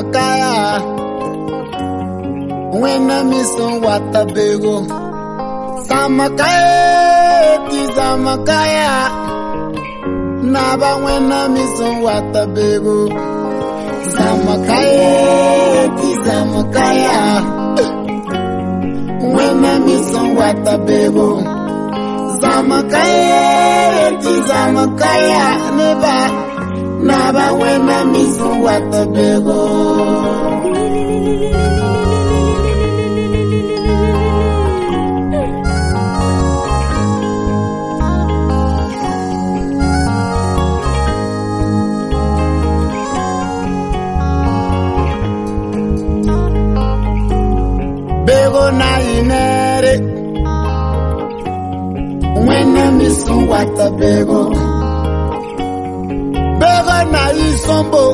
Zamakaya. When I miss on what a bego. Zamakaya, Zamakaya. Naba when I miss on what a bego. Zamakaya, Zamakaya. When I miss on what a bego. Zamakaya, Zamakaya. Naba when I miss on what a bego. Bego na inere when I miss on what a bego. Bego na isombo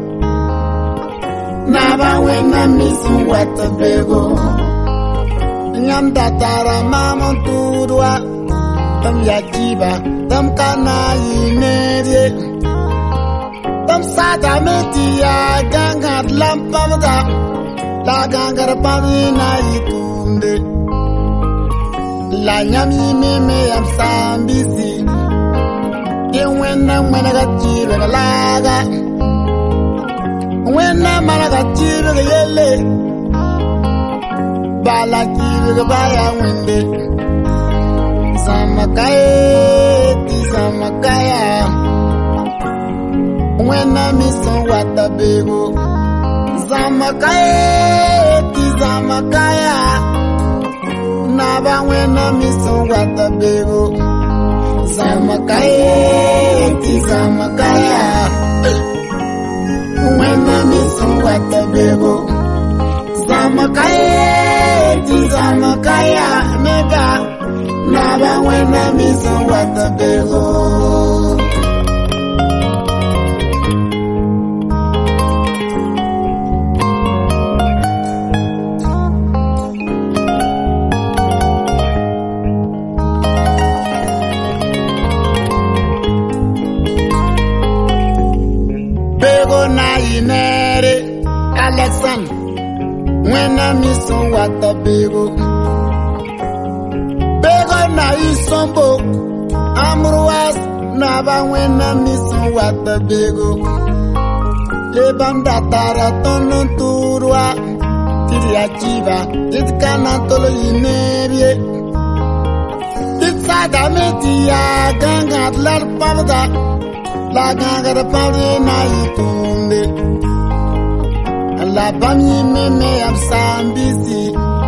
naba when I miss on what a bego. Nyam datara mama tudwa tam yakiba tam kana inere tam sada metia ganga lampamda. La gangara pamina itunde la nyami meme am sambisi yenwena mwana gachire laga wena mwana gachire yele bala kire baya wende Zamakaya wena miso wata bego Zamakaya, Zamakaya. Naba when I miss on what a bego. Zamakaya, Zamakaya. When I miss on what a bego. Zamakaya, Zamakaya. Naba when I miss on what a bego. Alexander, when I miss on what a bego. Bego na isombo, Amruas, Naba when I miss on what a bego. Lebanda taratono turwa, Tiriachiva, it canatolo inerie. It's Adametia, Ganga, Larpavda, La Ganga, Pavina, Itunde. La bami meme am sambisi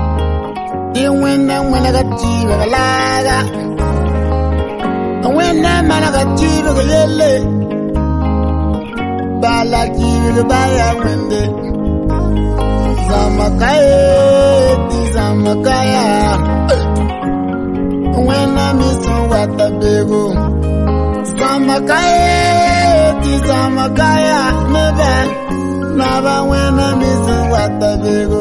when I got you laga when I got you yele bala kiru baya wende Zamakaya when I miss what a bego Zamakaya never Naba when I miss what a bego.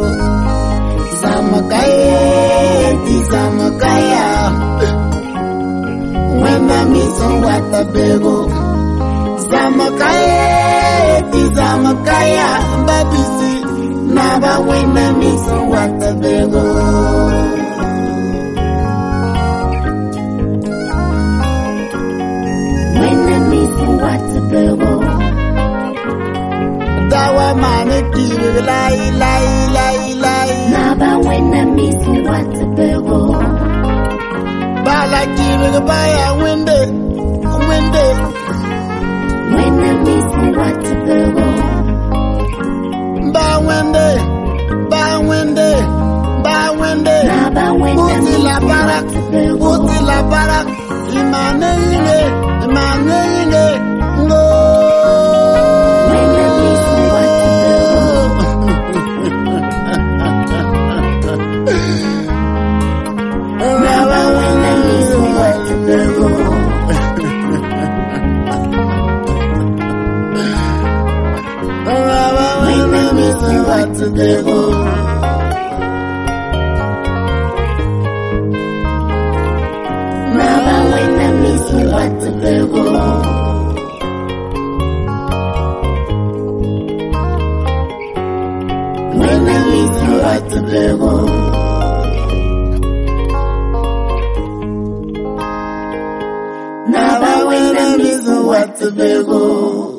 Zamakaya, Zamakaya. When I miss what a bego. Zamakaya, Zamakaya. Babisi, Naba when I miss what a bego. When I miss what a bego. Dawa mane kiri lai. Naba when I miss what a bego. Bala kiri baya wende. When I miss what a bego. Ba wende. Naba when I miss what a bego. Uti la para. Imane ngo. To devil. Naba when I miss what to bego. watubego nabawena mizu watubego